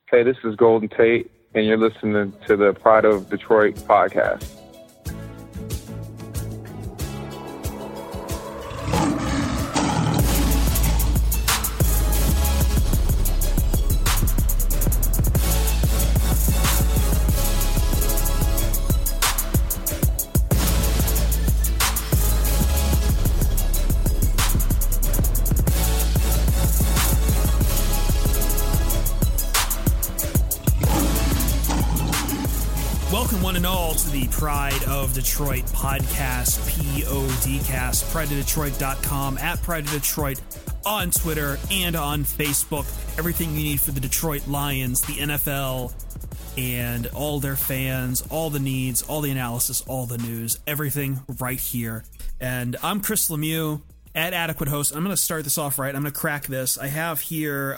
Hey, this is Golden Tate, and you're listening to the Pride of Detroit podcast. Pride of Detroit podcast, PODcast, prideofdetroit.com, at Pride of Detroit on Twitter and on Facebook. Everything you need for the Detroit Lions, the NFL, and all their fans, all the needs, all the analysis, all the news, everything right here. And I'm Chris Lemieux at Adequate Host. I'm going to start this off right. I'm going to crack this. I have here,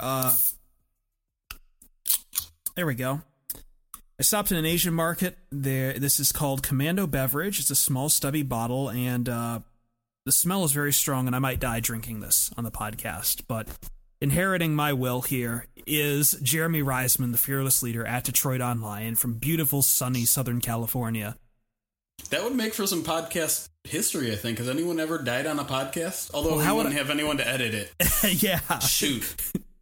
there we go. I stopped in an Asian market. This is called Commando Beverage. It's a small, stubby bottle, and the smell is very strong, and I might die drinking this on the podcast. But inheriting my will here is Jeremy Reisman, the fearless leader at Detroit Online from beautiful, sunny Southern California. That would make for some podcast history, I think. Has anyone ever died on a podcast? Although we wouldn't have anyone to edit it. Yeah. Shoot.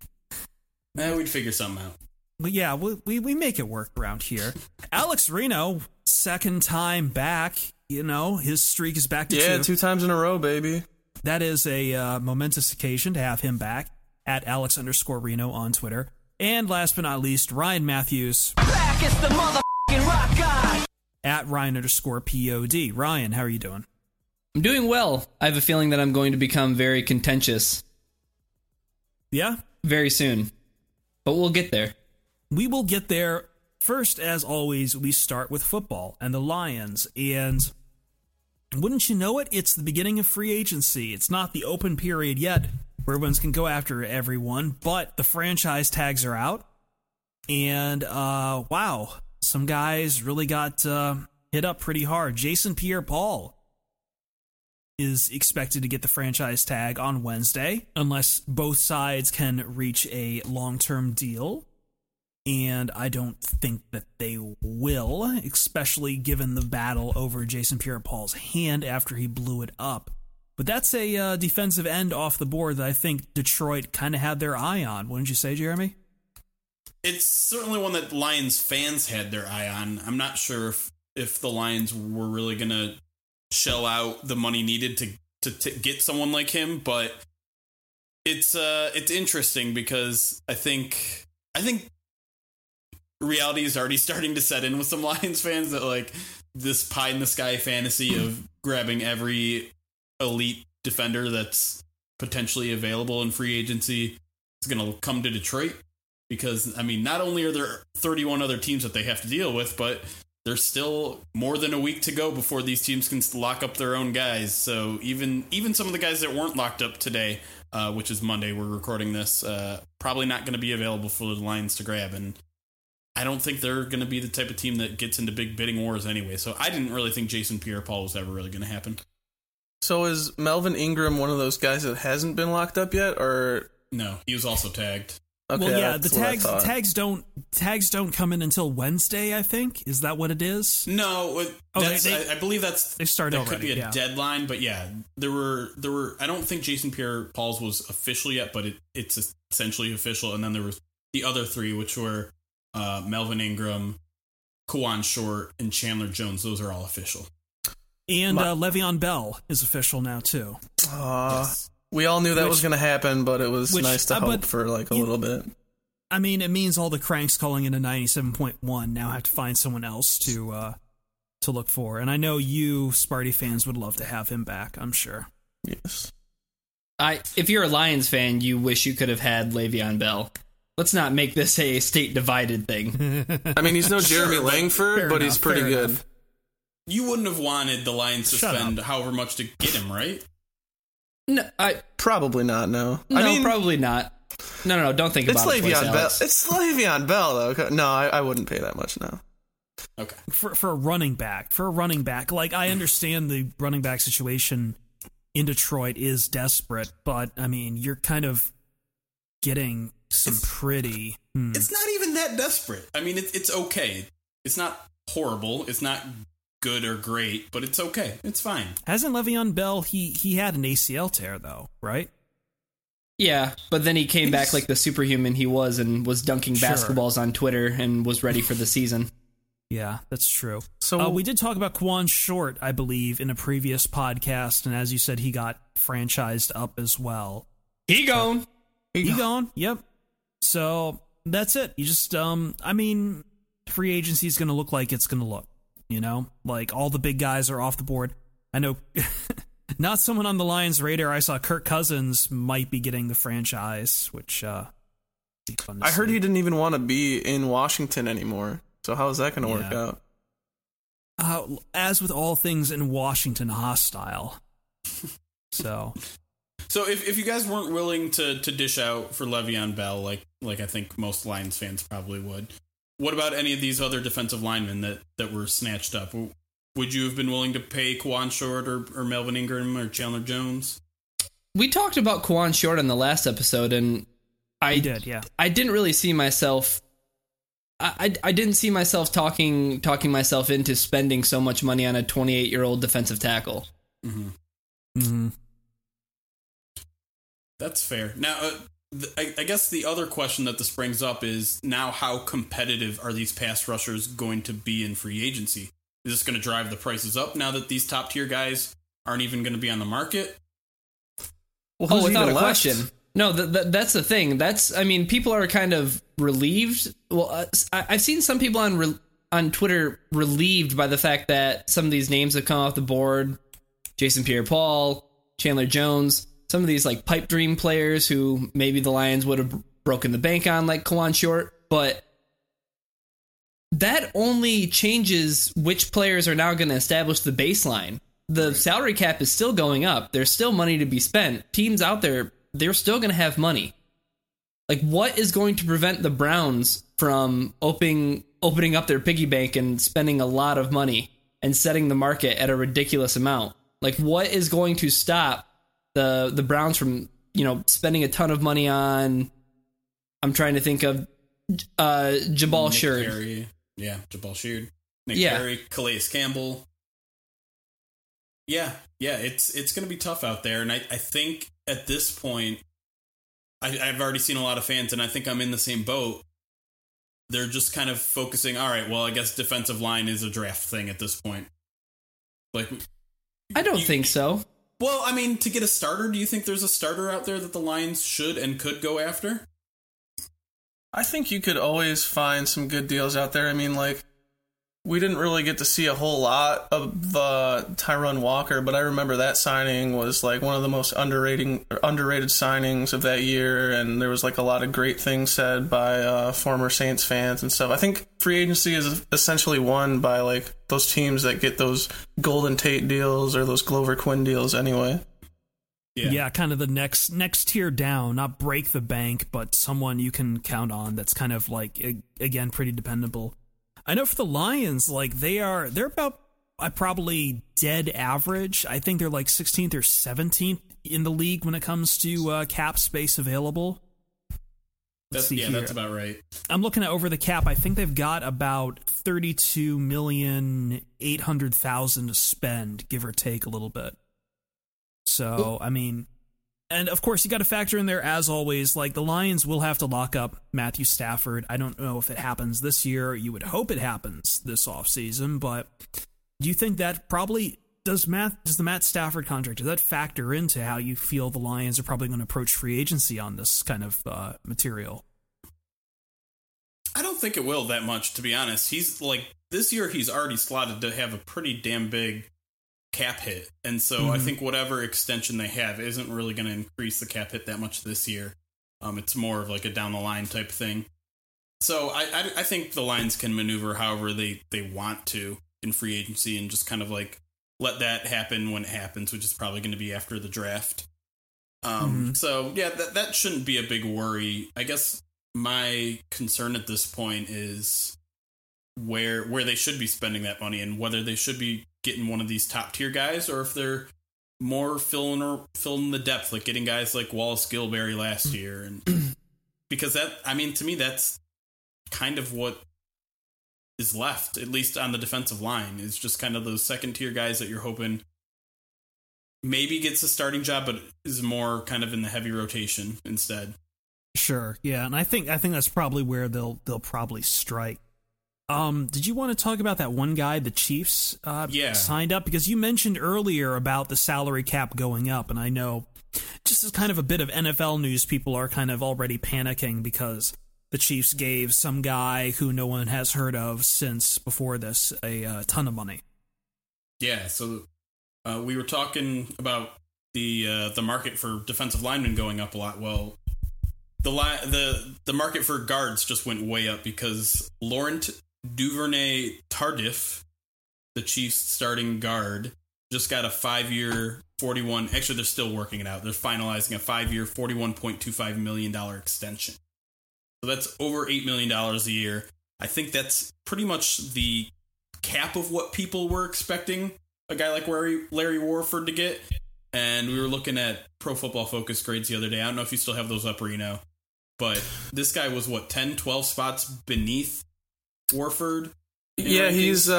We'd figure something out. But yeah, we make it work around here. Alex Reno, second time back. You know, his streak is back to 2. 2 times in a row, baby. That is a momentous occasion to have him back at Alex_Reno on Twitter. And last but not least, Ryan Matthews. Back is the motherfucking rock guy. At Ryan_POD. Ryan, how are you doing? I'm doing well. I have a feeling that I'm going to become very contentious. Yeah? Very soon. But we'll get there. We will get there. First, as always, we start with football and the Lions. And wouldn't you know it, it's the beginning of free agency. It's not the open period yet where everyone's can go after everyone, but the franchise tags are out. And, wow, some guys really got hit up pretty hard. Jason Pierre-Paul is expected to get the franchise tag on Wednesday, unless both sides can reach a long-term deal. And I don't think that they will, especially given the battle over Jason Pierre-Paul's hand after he blew it up. But that's a defensive end off the board that I think Detroit kind of had their eye on. Wouldn't you say, Jeremy? It's certainly one that Lions fans had their eye on. I'm not sure if the Lions were really going to shell out the money needed to get someone like him, but it's interesting because I think reality is already starting to set in with some Lions fans that like this pie in the sky fantasy of grabbing every elite defender that's potentially available in free agency is going to come to Detroit because, I mean, not only are there 31 other teams that they have to deal with, but there's still more than a week to go before these teams can lock up their own guys. So even some of the guys that weren't locked up today, which is Monday, we're recording this, probably not going to be available for the Lions to grab. And I don't think they're going to be the type of team that gets into big bidding wars anyway. So I didn't really think Jason Pierre-Paul was ever really going to happen. So is Melvin Ingram one of those guys that hasn't been locked up yet, or no? He was also tagged. Okay, well, yeah, the tags don't come in until Wednesday, I think. Is that what it is? No, I believe they started that already, could be a deadline, but yeah, there were. I don't think Jason Pierre-Paul's was official yet, but it's essentially official. And then there was the other 3, which were Melvin Ingram, Kawon Short, and Chandler Jones. Those are all official. And Le'Veon Bell is official now, too. Yes. We all knew that was going to happen, but it was nice to hope for like a little bit. I mean, it means all the cranks calling in a 97.1 now have to find someone else to look for. And I know you, Sparty fans, would love to have him back, I'm sure. Yes. If you're a Lions fan, you wish you could have had Le'Veon Bell. Let's not make this a state-divided thing. I mean, he's no Jeremy Langford, but he's pretty good. Enough. You wouldn't have wanted the Lions to spend however much to get him, right? No, probably not. No, I mean, probably not. No, don't think about it. Le'Veon Bell. It's Le'Veon Bell, though. No, I wouldn't pay that much now. Okay. For a running back, like I understand the running back situation in Detroit is desperate, but I mean, you're kind of getting some pretty It's not even that desperate. I mean, it's okay. It's not horrible. It's not good or great, but it's okay. It's fine. Hasn't Le'Veon Bell, he had an ACL tear, though, right? Yeah, but then he came back like the superhuman he was and was dunking basketballs on Twitter and was ready for the season. Yeah, that's true. So we did talk about Quan Short, I believe, in a previous podcast, and as you said, he got franchised up as well. He gone. Yep. So that's it. You just, I mean, free agency is going to look like it's going to look, you know? Like, all the big guys are off the board. I know, not someone on the Lions' radar. I saw Kirk Cousins might be getting the franchise, which, be fun to I heard see. he didn't even want to be in Washington anymore. So how is that going to work out? As with all things in Washington, hostile. So if you guys weren't willing to dish out for Le'Veon Bell, like I think most Lions fans probably would, what about any of these other defensive linemen that were snatched up? Would you have been willing to pay Quan Short or Melvin Ingram or Chandler Jones? We talked about Quan Short in the last episode, and I didn't really see myself. I didn't see myself talking myself into spending so much money on a 28-year-old defensive tackle. Mm-hmm. Mm-hmm. That's fair. Now, I guess the other question that this brings up is now how competitive are these pass rushers going to be in free agency? Is this going to drive the prices up now that these top tier guys aren't even going to be on the market? Well, without a question. No, that's the thing. People are kind of relieved. Well, I've seen some people on Twitter relieved by the fact that some of these names have come off the board. Jason Pierre-Paul, Chandler Jones, some of these like pipe dream players who maybe the Lions would have broken the bank on, like Quan Short. But that only changes which players are now going to establish the baseline. The salary cap is still going up. There's still money to be spent. Teams out there, they're still going to have money. Like, what is going to prevent the Browns from opening up their piggy bank and spending a lot of money and setting the market at a ridiculous amount? Like, what is going to stop the Browns from, spending a ton of money on? I'm trying to think of Jabal Sheard. Yeah, Jabal Sheard. Nick Perry, Calais Campbell. Yeah, it's going to be tough out there, and I think at this point, I've already seen a lot of fans, and I think I'm in the same boat. They're just kind of focusing, all right, well, I guess defensive line is a draft thing at this point. Like, I don't think so. Well, I mean, to get a starter, do you think there's a starter out there that the Lions should and could go after? I think you could always find some good deals out there. I mean, like, we didn't really get to see a whole lot of Tyrone Walker, but I remember that signing was like one of the most underrated signings of that year, and there was like a lot of great things said by former Saints fans and stuff. I think free agency is essentially won by like those teams that get those Golden Tate deals or those Glover Quinn deals anyway. Yeah, kind of the next tier down, not break the bank, but someone you can count on that's kind of like, again, pretty dependable. I know for the Lions, like they're about probably dead average. I think they're like 16th or 17th in the league when it comes to cap space available. That's about right. I'm looking at over the cap. I think they've got about $32,800,000 to spend, give or take a little bit. So, I mean, and of course, you got to factor in there, as always, like the Lions will have to lock up Matthew Stafford. I don't know if it happens this year. You would hope it happens this offseason, but do you think that probably does the Matt Stafford contract, does that factor into how you feel the Lions are probably going to approach free agency on this kind of material? I don't think it will that much, to be honest. He's like, this year he's already slotted to have a pretty damn big cap hit, and so I think whatever extension they have isn't really going to increase the cap hit that much this year. It's more of like a down the line type thing. So I think the Lions can maneuver however they want to in free agency and just kind of like let that happen when it happens, which is probably going to be after the draft. So yeah, that shouldn't be a big worry. I guess my concern at this point is where they should be spending that money and whether they should be getting one of these top tier guys or if they're more filling the depth, like getting guys like Wallace Gilberry last year. And because that, I mean, to me, that's kind of what is left, at least on the defensive line, is just kind of those second tier guys that you're hoping maybe gets a starting job, but is more kind of in the heavy rotation instead. Sure, yeah, and I think that's probably where they'll probably strike. Did you want to talk about that one guy the Chiefs signed up? Because you mentioned earlier about the salary cap going up, and I know just as kind of a bit of NFL news, people are kind of already panicking because the Chiefs gave some guy who no one has heard of since before this a ton of money. Yeah, so we were talking about the market for defensive linemen going up a lot. Well, the market for guards just went way up because Laurent Duvernay-Tardif, the Chiefs starting guard, just got a 5-year 41. Actually, they're still working it out. They're finalizing a 5-year $41.25 million extension. So that's over $8 million a year. I think that's pretty much the cap of what people were expecting a guy like Larry Warford to get. And we were looking at Pro Football Focus grades the other day. I don't know if you still have those up, Reno. But this guy was, 10, 12 spots beneath Warford? Yeah, he was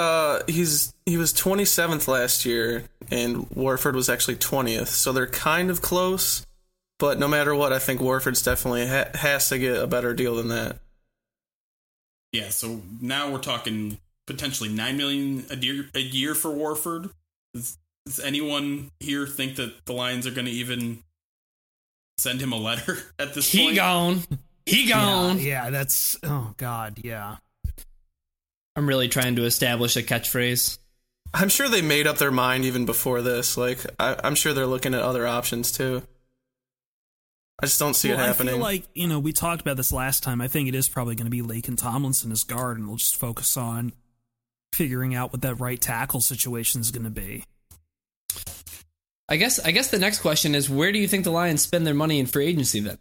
27th last year, and Warford was actually 20th. So they're kind of close, but no matter what, I think Warford's definitely has to get a better deal than that. Yeah, so now we're talking potentially $9 million a year for Warford. Does anyone here think that the Lions are going to even send him a letter at this point? He gone. Yeah, that's... Oh, God, yeah. I'm really trying to establish a catchphrase. I'm sure they made up their mind even before this. Like, I'm sure they're looking at other options, too. I just don't see it happening. I feel like, we talked about this last time. I think it is probably going to be Laken Tomlinson as guard, and we'll just focus on figuring out what that right tackle situation is going to be. I guess the next question is, where do you think the Lions spend their money in free agency then?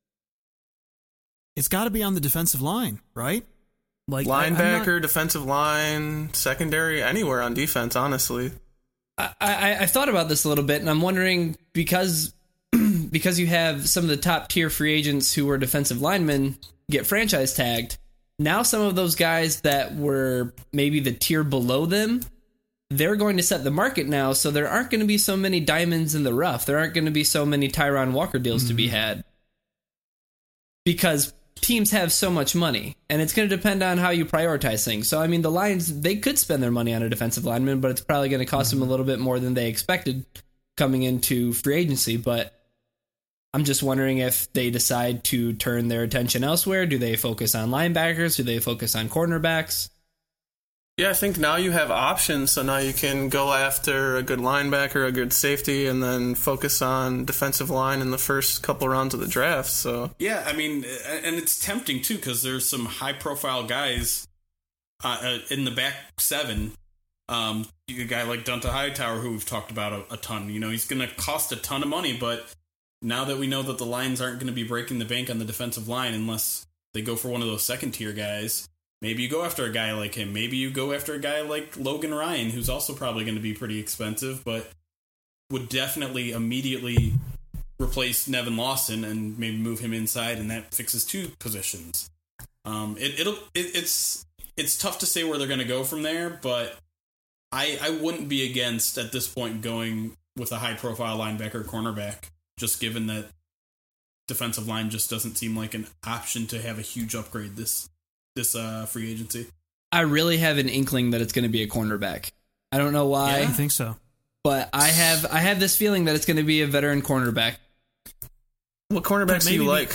It's got to be on the defensive line, right? Like linebacker, defensive line, secondary, anywhere on defense, honestly. I thought about this a little bit, and I'm wondering, because you have some of the top tier free agents who were defensive linemen get franchise tagged, now some of those guys that were maybe the tier below them, they're going to set the market now, so there aren't going to be so many diamonds in the rough. There aren't going to be so many Tyron Walker deals to be had. Because teams have so much money, and it's going to depend on how you prioritize things. So, I mean, the Lions, they could spend their money on a defensive lineman, but it's probably going to cost them a little bit more than they expected coming into free agency. But I'm just wondering if they decide to turn their attention elsewhere. Do they focus on linebackers? Do they focus on cornerbacks? Yeah, I think now you have options, so now you can go after a good linebacker, a good safety, and then focus on defensive line in the first couple rounds of the draft. So yeah, I mean, and it's tempting too because there's some high-profile guys in the back seven. A guy like Donta Hightower, who we've talked about a ton. He's going to cost a ton of money, but now that we know that the Lions aren't going to be breaking the bank on the defensive line unless they go for one of those second-tier guys. Maybe you go after a guy like him. Maybe you go after a guy like Logan Ryan, who's also probably going to be pretty expensive, but would definitely immediately replace Nevin Lawson and maybe move him inside, and that fixes two positions. It's tough to say where they're going to go from there, but I wouldn't be against at this point going with a high-profile linebacker cornerback, just given that defensive line just doesn't seem like an option to have a huge upgrade this free agency. I really have an inkling that it's going to be a cornerback. I don't know why. Yeah, I think so. But I have this feeling that it's going to be a veteran cornerback. What cornerbacks do you like?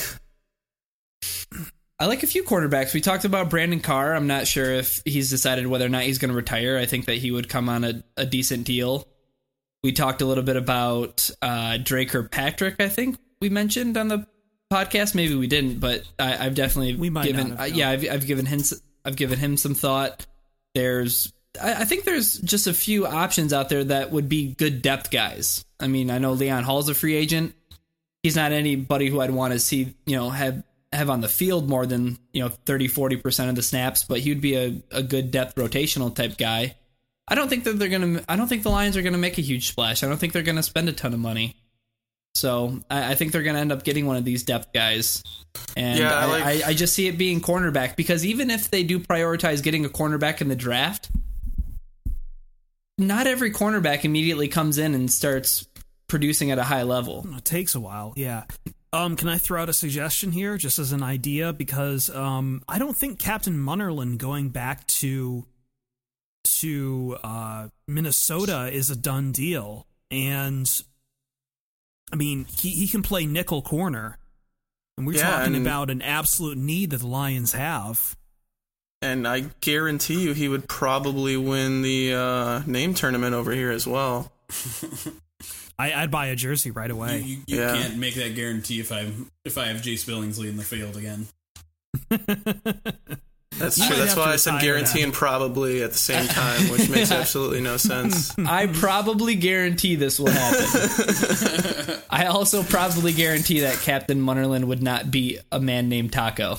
I like a few cornerbacks. We talked about Brandon Carr. I'm not sure if he's decided whether or not he's going to retire. I think that he would come on a decent deal. We talked a little bit about Dre Kirkpatrick, I think we mentioned on the podcast. Maybe we didn't, but I've definitely I've given him some thought. I think there's just a few options out there that would be good depth guys. I mean, I know Leon Hall's a free agent. He's not anybody who I'd want to see, have on the field more than, 30-40% of the snaps, but he would be a good depth rotational type guy. I don't think the Lions are going to make a huge splash. I don't think they're going to spend a ton of money. So I think they're going to end up getting one of these depth guys. And Yeah, I just see it being cornerback, because even if they do prioritize getting a cornerback in the draft, not every cornerback immediately comes in and starts producing at a high level. It takes a while, yeah. Can I throw out a suggestion here, just as an idea? Because I don't think Captain Munnerlyn going back to Minnesota is a done deal. And, I mean, he can play nickel corner. And we're talking about an absolute need that the Lions have. And I guarantee you he would probably win the name tournament over here as well. I'd buy a jersey right away. You can't make that guarantee if I have Jace Billingsley in the field again. That's true. That's why I said guarantee and probably at the same time, which makes absolutely no sense. I probably guarantee this will happen. I also probably guarantee that Captain Munnerlyn would not be a man named Taco.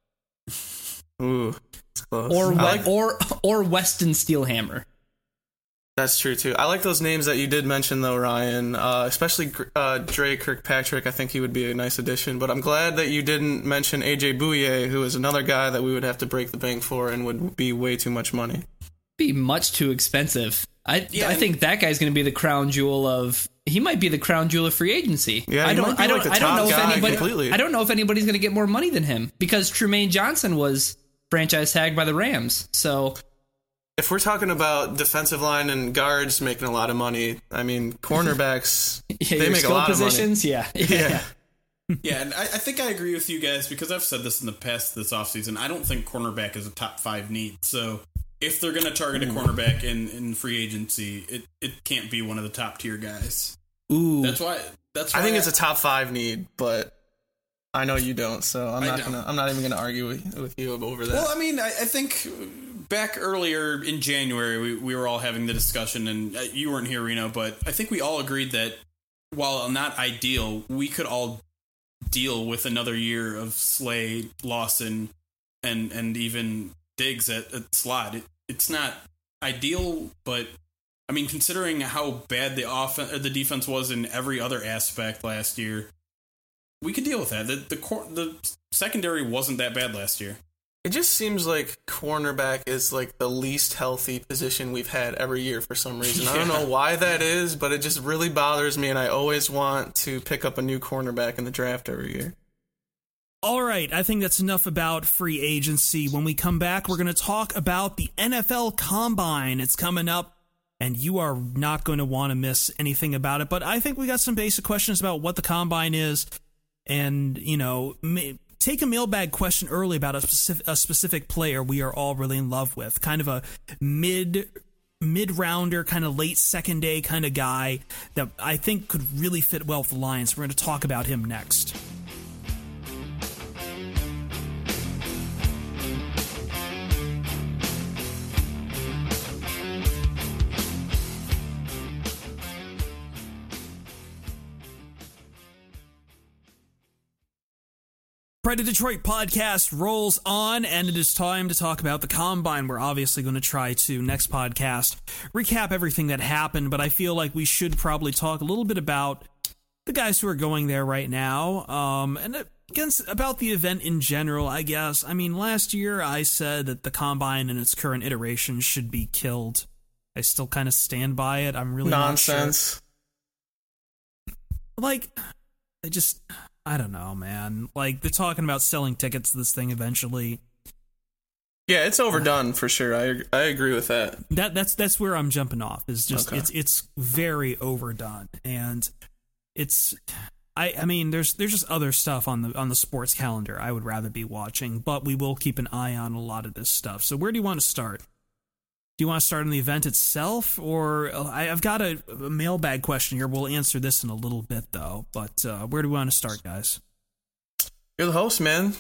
Ooh, it's close. Or Weston Steelhammer. That's true too. I like those names that you did mention though, Ryan. Especially Dre Kirkpatrick. I think he would be a nice addition. But I'm glad that you didn't mention AJ Bouye, who is another guy that we would have to break the bank for and would be way too much money. Be much too expensive. I think that guy's going to be the crown jewel of. He might be the crown jewel of free agency. Yeah, I don't know if anybody's going to get more money than him, because Trumaine Johnson was franchise tagged by the Rams. So. If we're talking about defensive line and guards making a lot of money, I mean, cornerbacks, they make a lot of money. Yeah. Yeah, and I think I agree with you guys, because I've said this in the past this offseason. I don't think cornerback is a top 5 need. So if they're going to target a cornerback in free agency, it can't be one of the top tier guys. Ooh. That's why I think it's a top 5 need, but I know you don't, so I'm not even gonna argue with you over that. Well, I mean, I think back earlier in January, we were all having the discussion, and you weren't here, Reno, but I think we all agreed that while not ideal, we could all deal with another year of Slay, Lawson, and even Diggs at slot. It's not ideal, but I mean, considering how bad the defense was in every other aspect last year, we could deal with that. The secondary wasn't that bad last year. It just seems like cornerback is like the least healthy position we've had every year for some reason. I don't know why that is, but it just really bothers me, and I always want to pick up a new cornerback in the draft every year. All right, I think that's enough about free agency. When we come back, we're going to talk about the NFL Combine. It's coming up, and you are not going to want to miss anything about it. But I think we got some basic questions about what the Combine is, and, you know, take a mailbag question early about a specific player we are all really in love with. Kind of a mid-rounder, kind of late second day kind of guy that I think could really fit well with the Lions. We're going to talk about him next. Pride of Detroit podcast rolls on, and it is time to talk about the Combine. We're obviously going to try to, next podcast, recap everything that happened, but I feel like we should probably talk a little bit about the guys who are going there right now, and about the event in general, I guess. I mean, last year I said that the Combine in its current iteration should be killed. I still kind of stand by it. I'm really nonsense. Not sure. Like, I don't know, man. Like, they're talking about selling tickets to this thing eventually. Yeah, it's overdone for sure. I agree with that. That's where I'm jumping off. Is just okay. It's very overdone, and it's I mean there's just other stuff on the sports calendar I would rather be watching, but we will keep an eye on a lot of this stuff. So where do you want to start? Do you want to start on the event itself, or I've got a mailbag question here. We'll answer this in a little bit, though. But where do we want to start, guys? You're the host, man.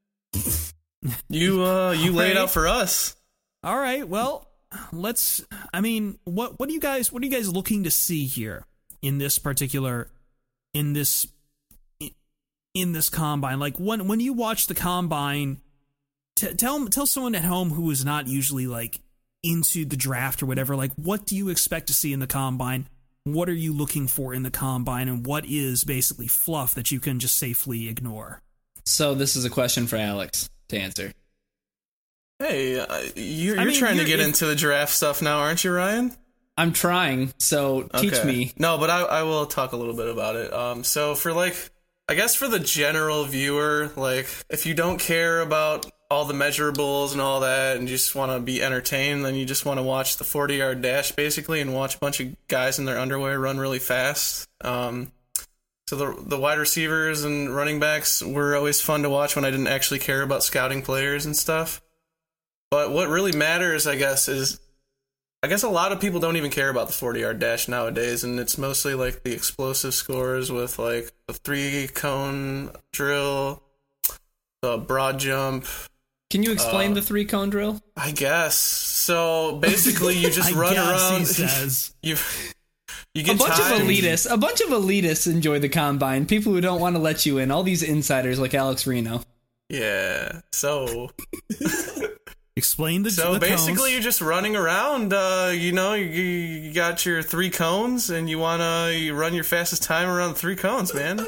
You lay it out for us. All right. Well, let's. I mean, what are you guys looking to see here in this particular in this Combine? Like when you watch the Combine, tell someone at home who is not usually like into the draft or whatever, like what do you expect to see in the Combine? what are you looking for in the combine, and what is basically fluff that you can just safely ignore? So this is a question for Alex to answer. Hey, you're trying to get into the draft stuff now, aren't you, Ryan? I'm trying, so teach me. No, but I will talk a little bit about it. So for I guess for the general viewer, if you don't care about all the measurables and all that and you just want to be entertained, then you just want to watch the 40-yard dash basically and watch a bunch of guys in their underwear run really fast. So the wide receivers and running backs were always fun to watch when I didn't actually care about scouting players and stuff. But what really matters, I guess a lot of people don't even care about the 40-yard dash nowadays, and it's mostly the explosive scores with the 3-cone drill, the broad jump. Can you explain the 3-cone drill? I guess. So basically you just run around. He says. You get a bunch of elitists enjoy the combine. People who don't want to let you in. All these insiders like Alex Reno. Yeah. So explain the So the basically cones. you're just running around, you got your 3 cones and you run your fastest time around 3 cones, man.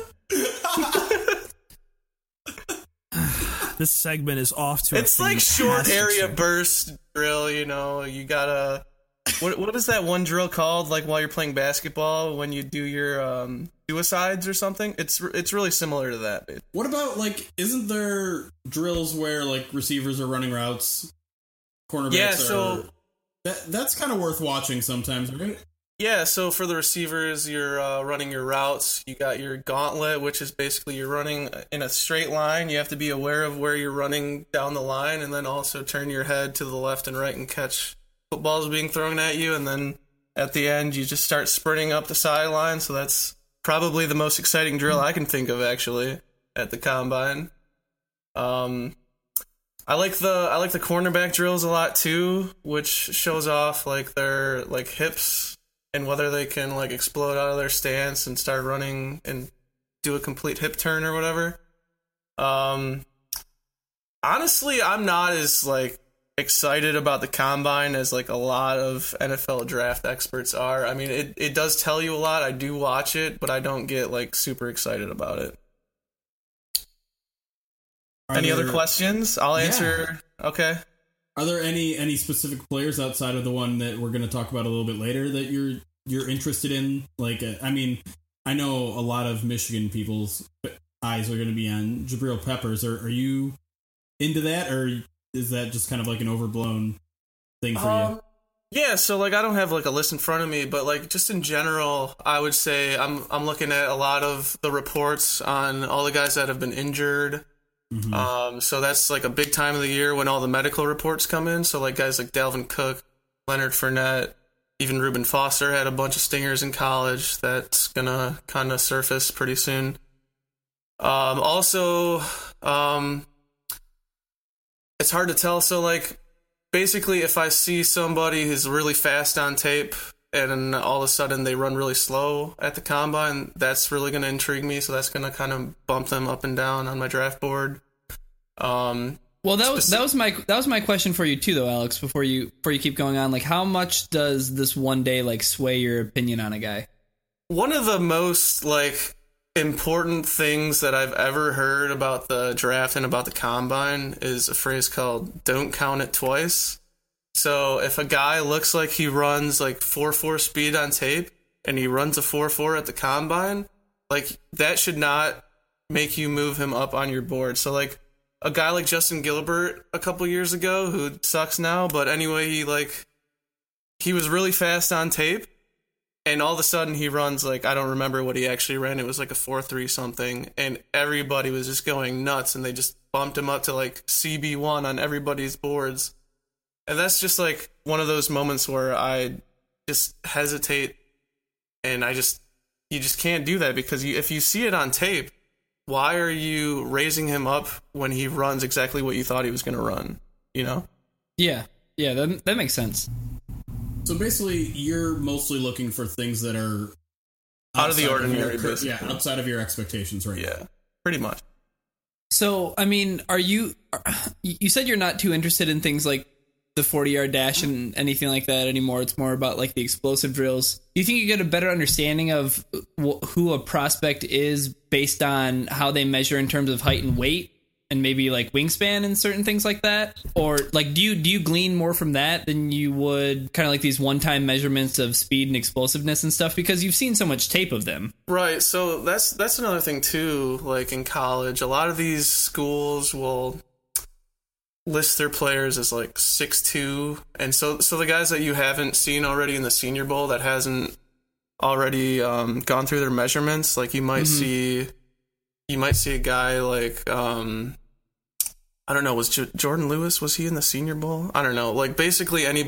This segment is off to It's a like short fantastic area start. burst drill, you gotta what is that one drill called while you're playing basketball when you do your suicides or something? It's really similar to that. What about isn't there drills where receivers are running routes, cornerbacks are that's kind of worth watching sometimes, right? Yeah, so for the receivers, you're running your routes. You got your gauntlet, which is basically you're running in a straight line. You have to be aware of where you're running down the line, and then also turn your head to the left and right and catch footballs being thrown at you. And then at the end, you just start sprinting up the sideline. So that's probably the most exciting drill I can think of, actually, at the combine. I like the cornerback drills a lot too, which shows off their hips and whether they can explode out of their stance and start running and do a complete hip turn or whatever. Honestly, I'm not as excited about the combine as a lot of NFL draft experts are. I mean, it does tell you a lot. I do watch it, but I don't get super excited about it. Any other questions? I'll answer. Okay. Are there any specific players outside of the one that we're going to talk about a little bit later that you're interested in? I mean, I know a lot of Michigan people's eyes are going to be on Jabril Peppers. Are you into that, or is that just kind of an overblown thing for you? Yeah, so I don't have a list in front of me, but just in general, I would say I'm looking at a lot of the reports on all the guys that have been injured. Mm-hmm. So that's a big time of the year when all the medical reports come in. So guys like Dalvin Cook, Leonard Fournette, even Reuben Foster had a bunch of stingers in college. That's gonna kind of surface pretty soon. Also, it's hard to tell. So basically, if I see somebody who's really fast on tape and all of a sudden they run really slow at the combine, that's really going to intrigue me. So that's going to kind of bump them up and down on my draft board. Well, that was my question for you too, though, Alex. Before you keep going on, how much does this one day sway your opinion on a guy? One of the most important things that I've ever heard about the draft and about the combine is a phrase called "don't count it twice." So if a guy looks like he runs 4.4 speed on tape and he runs a 4.4 at the combine, that should not make you move him up on your board. So a guy like Justin Gilbert a couple years ago, who sucks now, but anyway, he was really fast on tape, and all of a sudden he runs I don't remember what he actually ran. It was a 4.3 something, and everybody was just going nuts, and they just bumped him up to CB1 on everybody's boards. And that's just one of those moments where I just hesitate, and you just can't do that, because if you see it on tape, why are you raising him up when he runs exactly what you thought he was going to run? Yeah, that makes sense. So basically, you're mostly looking for things that are out of the ordinary. Outside of your expectations, right? Yeah, pretty much. So, I mean, you said you're not too interested in things the 40-yard dash and anything like that anymore. It's more about like the explosive drills. Do you think you get a better understanding of who a prospect is based on how they measure in terms of height and weight and maybe like wingspan and certain things like that? Or like do you glean more from that than you would kind of like these one-time measurements of speed and explosiveness and stuff, because you've seen so much tape of them? Right, so that's another thing too. Like in college, a lot of these schools will list their players as like 6'2", and so the guys that you haven't seen already in the Senior Bowl that hasn't already gone through their measurements, like you might see a guy like I don't know, was Jordan Lewis, was he in the Senior Bowl? I don't know. Like basically any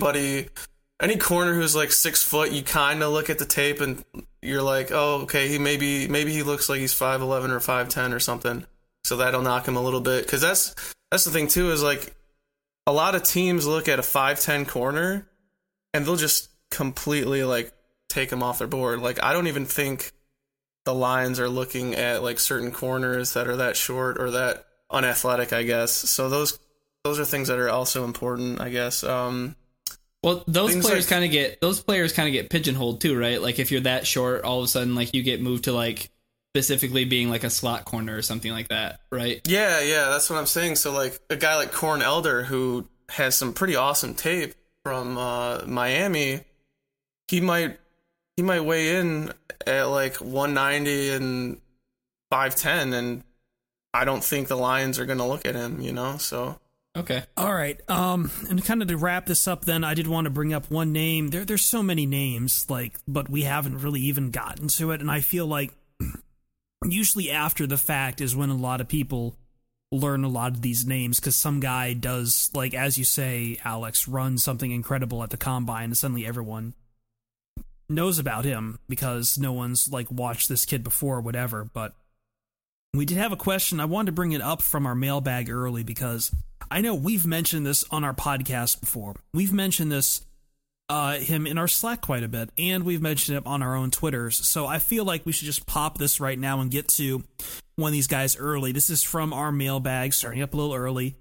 corner who's like 6 foot, you kind of look at the tape and you're like, oh, okay, he maybe he looks like he's 5'11" or 5'10" or something. So that'll knock him a little bit, because that's the thing too, is like a lot of teams look at a 5'10" corner and they'll just completely like take him off their board. Like I don't even think the Lions are looking at like certain corners that are that short or that unathletic, I guess. So those are things that are also important, I guess. Well, those players kind of get pigeonholed too, right? Like if you're that short, all of a sudden like you get moved to like specifically being like a slot corner or something like that, right? Yeah, that's what I'm saying. So like a guy like Corn Elder, who has some pretty awesome tape from Miami, he might weigh in at like 190 and 5'10", and I don't think the Lions are going to look at him, you know? So okay. All right. And kind of to wrap this up then, I did want to bring up one name. There's so many names, like, but we haven't really even gotten to it, and I feel like usually after the fact is when a lot of people learn a lot of these names, because some guy does, like, as you say, Alex, run something incredible at the combine, and suddenly everyone knows about him because no one's, like, watched this kid before or whatever. But we did have a question. I wanted to bring it up from our mailbag early because I know we've mentioned this on our podcast before. We've mentioned this him in our Slack quite a bit, and we've mentioned it on our own Twitters, so I feel like we should just pop this right now and get to one of these guys early. This is from our mailbag, starting up a little early.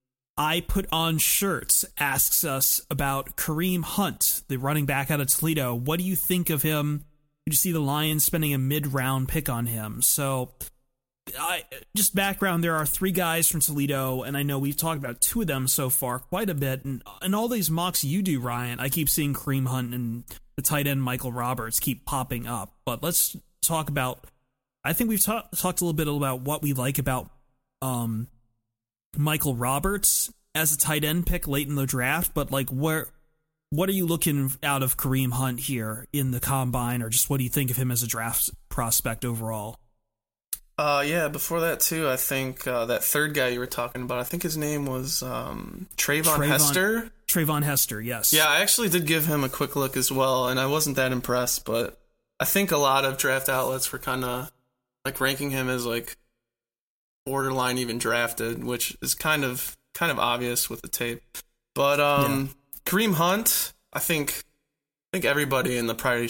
I Put On Shirts asks us about Kareem Hunt, the running back out of Toledo. What do you think of him? Did you see the Lions spending a mid-round pick on him? So, just background, there are 3 guys from Toledo, and I know we've talked about 2 of them so far quite a bit, and in all these mocks you do, Ryan, I keep seeing Kareem Hunt and the tight end Michael Roberts keep popping up. But let's talk about, I think we've talked a little bit about what we like about Michael Roberts as a tight end pick late in the draft, but like what are you looking out of Kareem Hunt here in the combine, or just what do you think of him as a draft prospect overall? Before that too, I think that third guy you were talking about, I think his name was Trayvon Hester. Trayvon Hester, yes. Yeah, I actually did give him a quick look as well, and I wasn't that impressed, but I think a lot of draft outlets were kind of like ranking him as like borderline even drafted, which is kind of obvious with the tape. But Kareem Hunt, I think everybody in the Pride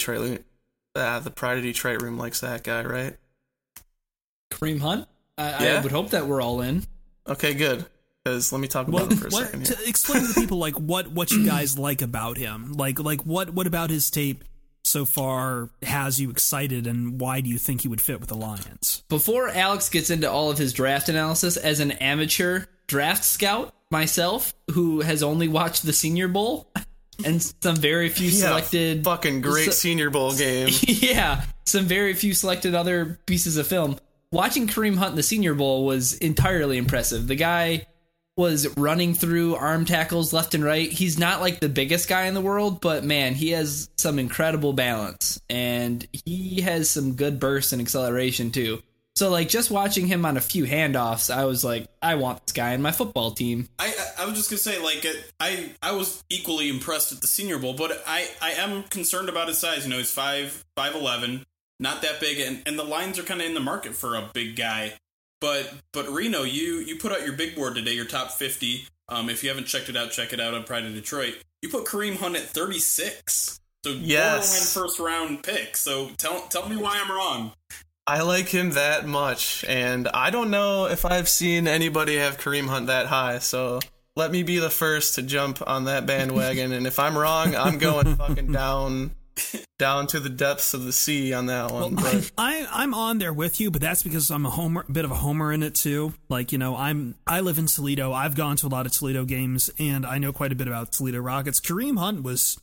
of Detroit room likes that guy, right? Kareem Hunt? I would hope that we're all in. Okay, good. Because let me talk about him for a second here. Explain to the people like what you guys like about him. Like what about his tape so far has you excited, and why do you think he would fit with the Lions? Before Alex gets into all of his draft analysis, as an amateur draft scout myself, who has only watched the Senior Bowl and some very few selected fucking great Senior Bowl game. Yeah, some very few selected other pieces of film. Watching Kareem Hunt in the Senior Bowl was entirely impressive. The guy was running through arm tackles left and right. He's not like the biggest guy in the world, but man, he has some incredible balance, and he has some good burst and acceleration too. So like just watching him on a few handoffs, I was like, I want this guy in my football team. I was just gonna say, like, I was equally impressed at the Senior Bowl, but I am concerned about his size. You know, he's 5'11". Not that big, and the Lions are kind of in the market for a big guy. But Reno, you put out your big board today, your top 50. If you haven't checked it out, check it out on Pride of Detroit. You put Kareem Hunt at 36. So borderline first round pick. So tell me why I'm wrong. I like him that much, and I don't know if I've seen anybody have Kareem Hunt that high. So let me be the first to jump on that bandwagon, and if I'm wrong, I'm going fucking down to the depths of the sea on that one. Well, but I'm on there with you, but that's because I'm a bit of a homer in it too. Like, you know, I live in Toledo. I've gone to a lot of Toledo games, and I know quite a bit about Toledo Rockets. Kareem Hunt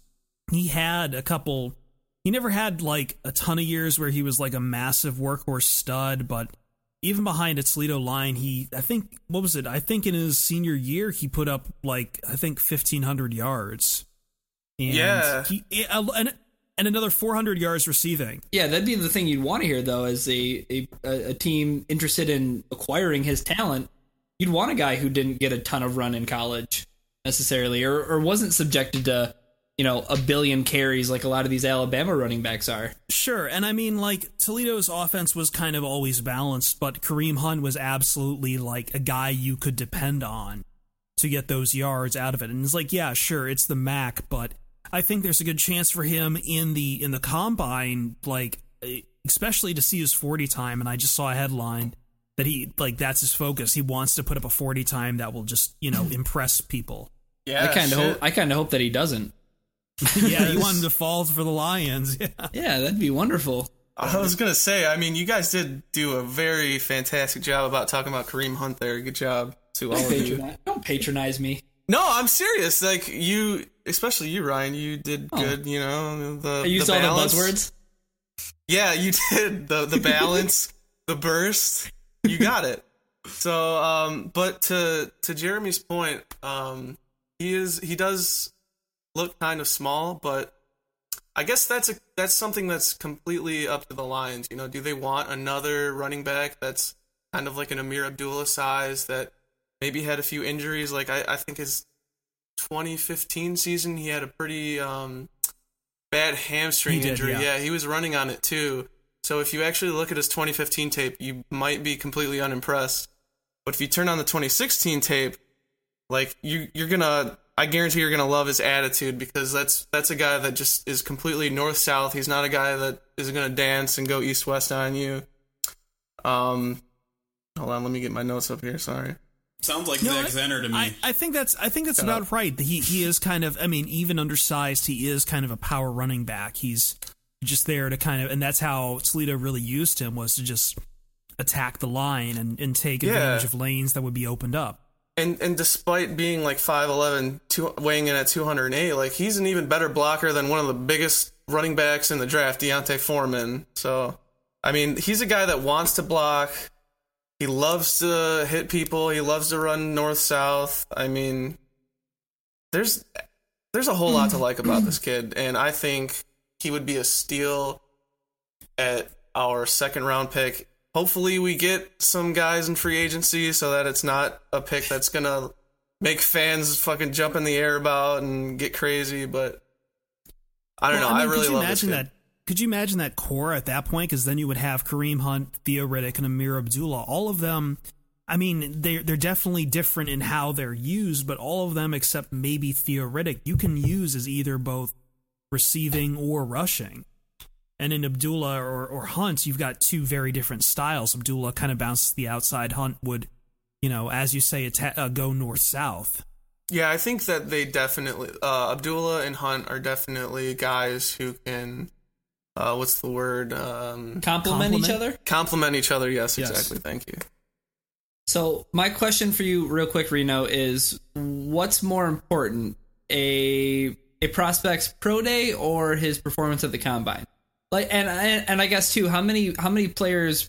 he never had like a ton of years where he was like a massive workhorse stud, but even behind a Toledo line, I think in his senior year, he put up like, 1,500 yards. And yeah. And another 400 yards receiving. Yeah, that'd be the thing you'd want to hear, though, as a team interested in acquiring his talent. You'd want a guy who didn't get a ton of run in college, necessarily, or wasn't subjected to, a billion carries like a lot of these Alabama running backs are. Sure, and I mean, like, Toledo's offense was kind of always balanced, but Kareem Hunt was absolutely, like, a guy you could depend on to get those yards out of it. And it's like, yeah, sure, it's the MAC, but I think there's a good chance for him in the combine, like, especially to see his 40 time, and I just saw a headline that that's his focus. He wants to put up a 40 time that will just, impress people. Yeah, I kind of hope that he doesn't. Yeah, you want him to fall for the Lions. Yeah, that'd be wonderful. I was going to say, I mean, you guys did do a very fantastic job about talking about Kareem Hunt there. Good job to all of you. Don't patronize me. No, I'm serious. Like, especially you, Ryan, you did good, I used all the buzzwords? Yeah, you did. The balance, the burst, you got it. So, but to Jeremy's point, he does look kind of small, but I guess that's something that's completely up to the Lions. Do they want another running back that's kind of like an Amir Abdullah size that maybe had a few injuries? Like I think his 2015 season, he had a pretty bad hamstring injury. Yeah, he was running on it too. So if you actually look at his 2015 tape, you might be completely unimpressed. But if you turn on the 2016 tape, like I guarantee you're gonna love his attitude, because that's a guy that just is completely north-south. He's not a guy that is gonna dance and go east-west on you. Hold on, let me get my notes up here. Sorry. Sounds like Zach Zenner to me. I think that's about right. He is kind of, I mean, even undersized, he is kind of a power running back. He's just there to kind of, and that's how Toledo really used him, was to just attack the line and take advantage of lanes that would be opened up. And despite being like 5'11", weighing in at 208, like, he's an even better blocker than one of the biggest running backs in the draft, Deontay Foreman. So, I mean, he's a guy that wants to block. He loves to hit people. He loves to run north-south. I mean, there's a whole lot to like about this kid, and I think he would be a steal at our second-round pick. Hopefully we get some guys in free agency so that it's not a pick that's going to make fans fucking jump in the air about and get crazy, but I don't know. I really love this kid. Could you imagine that core at that point? Because then you would have Kareem Hunt, Theo Riddick, and Amir Abdullah. All of them, I mean, they're definitely different in how they're used, but all of them except maybe Theo Riddick, you can use as either both receiving or rushing. And in Abdullah or Hunt, you've got two very different styles. Abdullah kind of bounces the outside. Hunt would, as you say, go north-south. Yeah, I think that they definitely, Abdullah and Hunt are definitely guys who can, what's the word? Complement each other? Complement each other, yes, exactly. Thank you. So my question for you real quick, Reno, is what's more important, a prospect's pro day or his performance at the combine? Like, and I guess too, how many players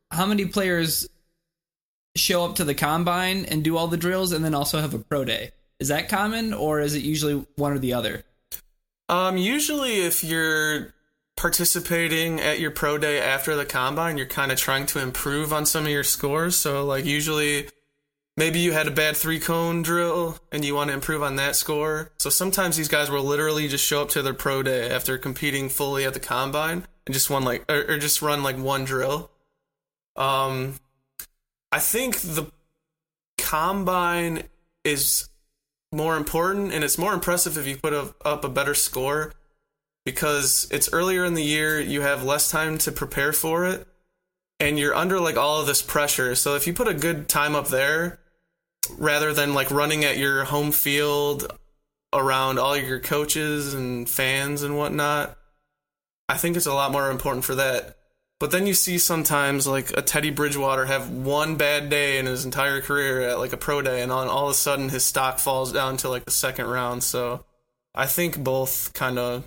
show up to the combine and do all the drills and then also have a pro day? Is that common, or is it usually one or the other? Usually if you're participating at your pro day after the combine, you're kind of trying to improve on some of your scores. So like usually maybe you had a bad 3-cone drill and you want to improve on that score. So sometimes these guys will literally just show up to their pro day after competing fully at the combine and just run like one drill. I think the combine is more important, and it's more impressive if you put up a better score, because it's earlier in the year, you have less time to prepare for it, and you're under like all of this pressure. So if you put a good time up there, rather than like running at your home field around all your coaches and fans and whatnot. I think it's a lot more important for that. But then you see sometimes like a Teddy Bridgewater have one bad day in his entire career at like a pro day, and all of a sudden his stock falls down to like the second round. So I think both are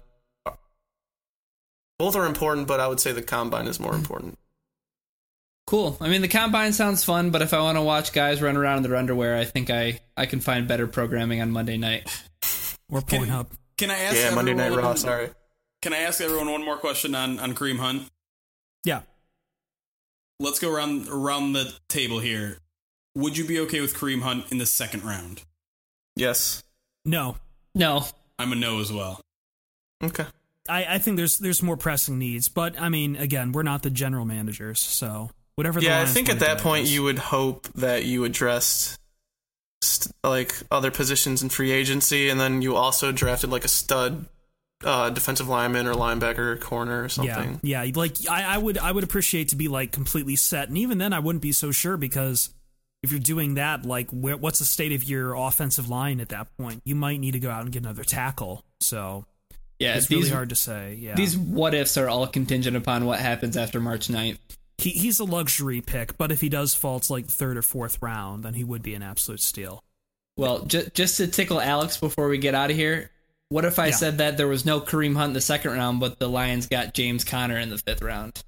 important, but I would say the combine is more important. Cool. I mean, the combine sounds fun, but if I want to watch guys run around in their underwear, I think I can find better programming on Monday night. Or Pornhub. Can I ask? Yeah, Monday Night Raw. Raw. Sorry. Can I ask everyone one more question on Kareem Hunt? Yeah. Let's go around the table here. Would you be okay with Kareem Hunt in the second round? Yes. No. I'm a no as well. Okay. I think there's more pressing needs, but I mean, again, we're not the general managers, so whatever. Yeah, I think at that point you would hope that you addressed like other positions in free agency, and then you also drafted like a stud defensive lineman or linebacker or corner or something. Yeah. Like I would appreciate to be like completely set, and even then I wouldn't be so sure, because if you're doing that, like what's the state of your offensive line at that point? You might need to go out and get another tackle. So yeah, it's really hard to say. Yeah, these what ifs are all contingent upon what happens after March 9th. He's a luxury pick, but if he does fall to like the third or fourth round, then he would be an absolute steal. Well, just to tickle Alex before we get out of here, what if I said that there was no Kareem Hunt in the second round, but the Lions got James Conner in the fifth round?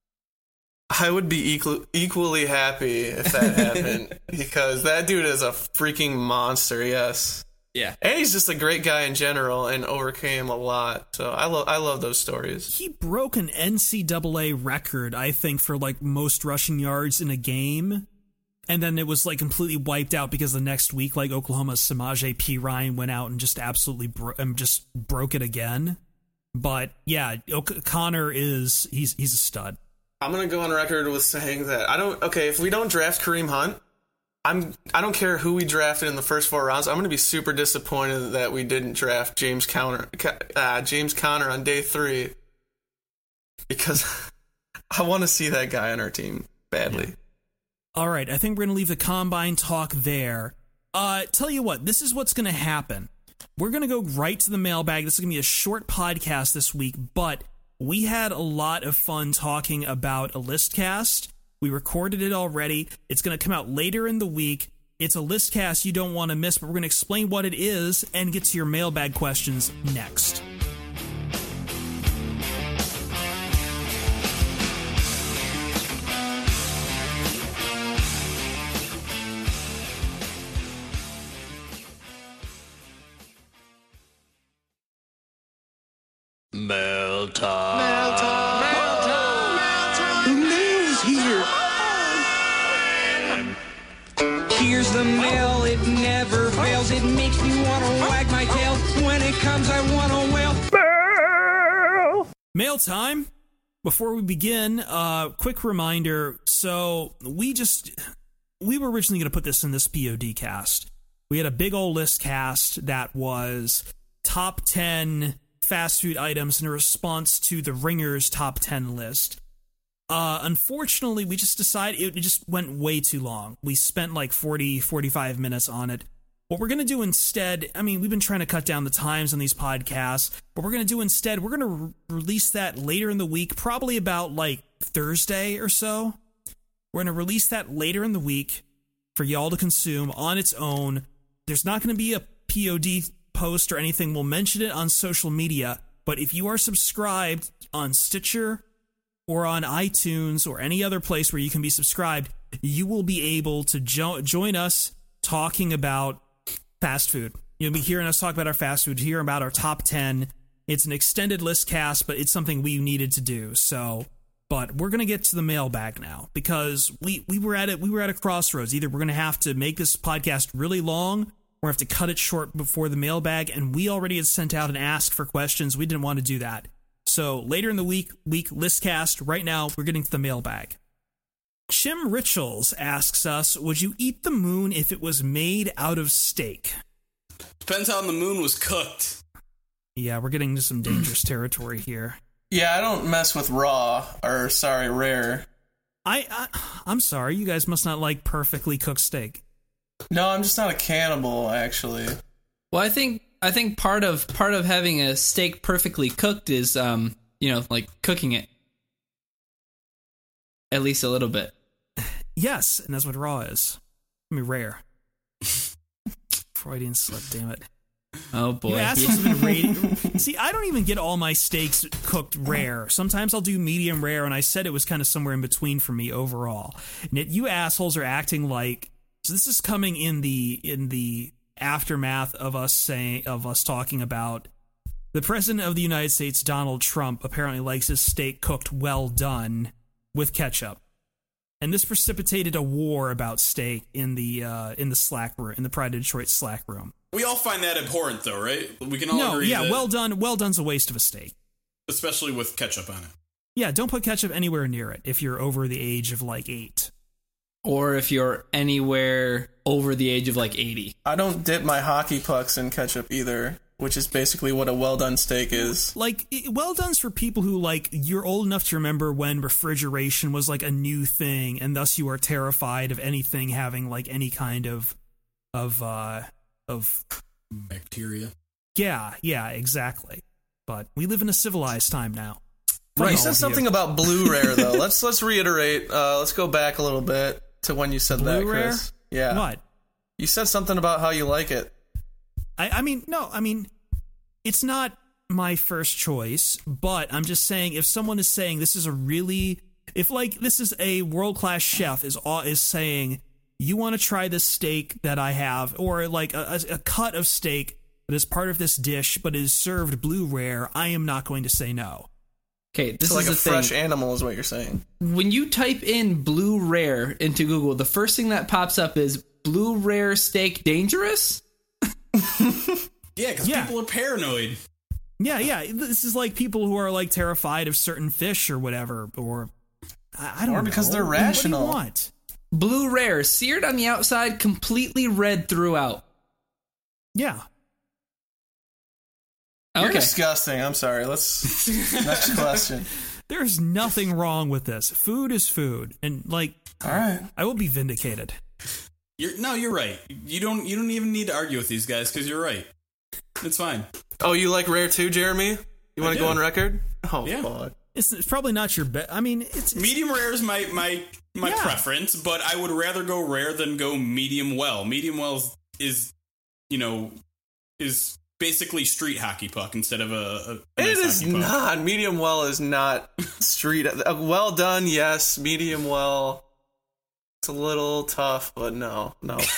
I would be equally happy if that happened, because that dude is a freaking monster. Yes. Yeah. And he's just a great guy in general and overcame a lot. So I love those stories. He broke an NCAA record, I think, for like most rushing yards in a game. And then it was like completely wiped out because the next week, like Oklahoma's Samaje Perine went out and just absolutely broke it again. But yeah, Connor he's a stud. I'm going to go on record with saying that if we don't draft Kareem Hunt, I don't care who we drafted in the first 4 rounds. I'm going to be super disappointed that we didn't draft James Conner on day 3, because I want to see that guy on our team badly. Yeah. All right, I think we're going to leave the combine talk there. Tell you what, this is what's going to happen. We're going to go right to the mailbag. This is going to be a short podcast this week, but we had a lot of fun talking about a listcast. We recorded it already. It's going to come out later in the week. It's a listcast you don't want to miss, but we're going to explain what it is and get to your mailbag questions next. Mail time. The mail's here. Here's the mail, it never fails. It makes me want to wag my tail. When it comes, I want to wail. Mail time. Before we begin, quick reminder. So we were originally going to put this in this POD cast. We had a big old list cast that was top 10 fast food items in response to the Ringer's top 10 list. Unfortunately, we just decided it just went way too long. We spent like 45 minutes on it. What we're going to do instead, I mean, we've been trying to cut down the times on these podcasts. What we're going to do instead, we're going to release that later in the week, probably about like Thursday or so. We're going to release that later in the week for y'all to consume on its own. There's not going to be a POD post or anything. We'll mention it on social media, but if you are subscribed on Stitcher or on iTunes or any other place where you can be subscribed, you will be able to join us talking about fast food. You'll be hearing us talk about our fast food, hear about our top 10. It's an extended list cast, but it's something we needed to do. So, but we're going to get to the mailbag now, because we were at a crossroads. Either we're going to have to make this podcast really long, or have to cut it short before the mailbag, and we already had sent out an ask for questions. We didn't want to do that. So later in the week listcast. Right now, we're getting to the mailbag. Chim Richels asks us, would you eat the moon if it was made out of steak? Depends how the moon was cooked. Yeah, we're getting into some dangerous territory here. Yeah, I don't mess with rare. I'm sorry, you guys must not like perfectly cooked steak. No, I'm just not a cannibal, actually. Well, I think part of having a steak perfectly cooked is like cooking it at least a little bit. Yes, and that's what raw is. I mean, rare. Freudian slip, damn it. Oh boy. You assholes have been rating. See, I don't even get all my steaks cooked rare. Sometimes I'll do medium rare, and I said it was kind of somewhere in between for me overall. And yet you assholes are acting like, so this is coming in the aftermath of us talking about the President of the United States, Donald Trump, apparently likes his steak cooked well done with ketchup. And this precipitated a war about steak in the Slack room, in the Pride of Detroit Slack room. We all find that abhorrent, though, right? We can all agree. Yeah, that, well done's a waste of a steak, especially with ketchup on it. Yeah, don't put ketchup anywhere near it if you're over the age of like 8, or if you're anywhere over the age of like 80. I don't dip my hockey pucks in ketchup either, which is basically what a well done steak is. Like, well done's for people who, like, you're old enough to remember when refrigeration was like a new thing, and thus you are terrified of anything having like any kind of bacteria. Yeah, exactly. But we live in a civilized time now. Right. You said something about blue rare though. Let's reiterate. Let's go back a little bit to when you said blue that, rare? Chris. Yeah. What? You said something about how you like it. I mean, it's not my first choice, but I'm just saying if someone is saying this is this is a world-class chef is saying, you want to try this steak that I have, or like a cut of steak that is part of this dish but is served blue rare, I am not going to say no. Okay, this so is like a fresh thing. animal is what you're saying. When you type in blue rare into Google, the first thing that pops up is blue rare steak dangerous? Yeah, because people are paranoid. Yeah. This is like people who are like terrified of certain fish or whatever, or I don't know. Or because they're rational. What do you want? Blue rare, seared on the outside, completely red throughout. Yeah. You're Okay. disgusting. I'm sorry. Let's next question. There's nothing wrong with this. Food is food, and like, all right, I will be vindicated. You're right. You don't even need to argue with these guys because you're right. It's fine. Oh, you like rare too, Jeremy? You want to go on record? Oh, yeah. God. It's probably not your best. I mean, it's medium rare is my preference, but I would rather go rare than go medium well. Medium well is basically street hockey puck instead of a nice it is hockey puck. not. Medium well is not street. Well done, yes. Medium well. It's a little tough, but no.